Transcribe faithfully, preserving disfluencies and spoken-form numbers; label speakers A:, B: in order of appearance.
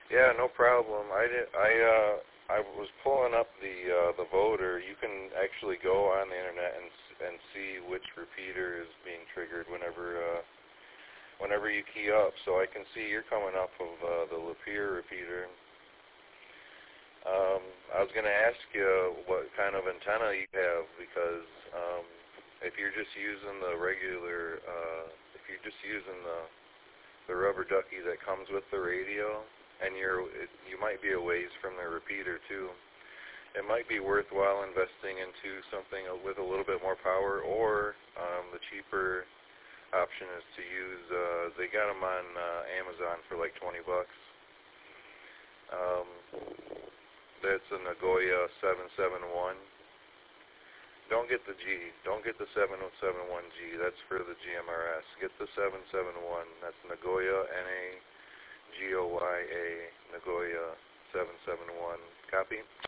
A: Yeah, no problem. I did. I uh, I was pulling up the uh, the voter. You can actually go on the internet and and see which repeater is being triggered whenever uh, whenever you key up. So I can see you're coming up of uh, the Lapeer repeater. Um, I was going to ask you what kind of antenna you have, because um, if you're just using the regular, uh, if you're just using the the rubber ducky that comes with the radio, and you're it, you might be a ways from the repeater too, it might be worthwhile investing into something with a little bit more power, or um, the cheaper option is to use, uh, they got them on uh, Amazon for like twenty bucks. Um, that's a Nagoya seven seven one. Don't get the G. Don't get the seven seven one G. That's for the G M R S. Get the seven seven one. That's Nagoya, N A G O Y A, Nagoya seven seven one. Copy?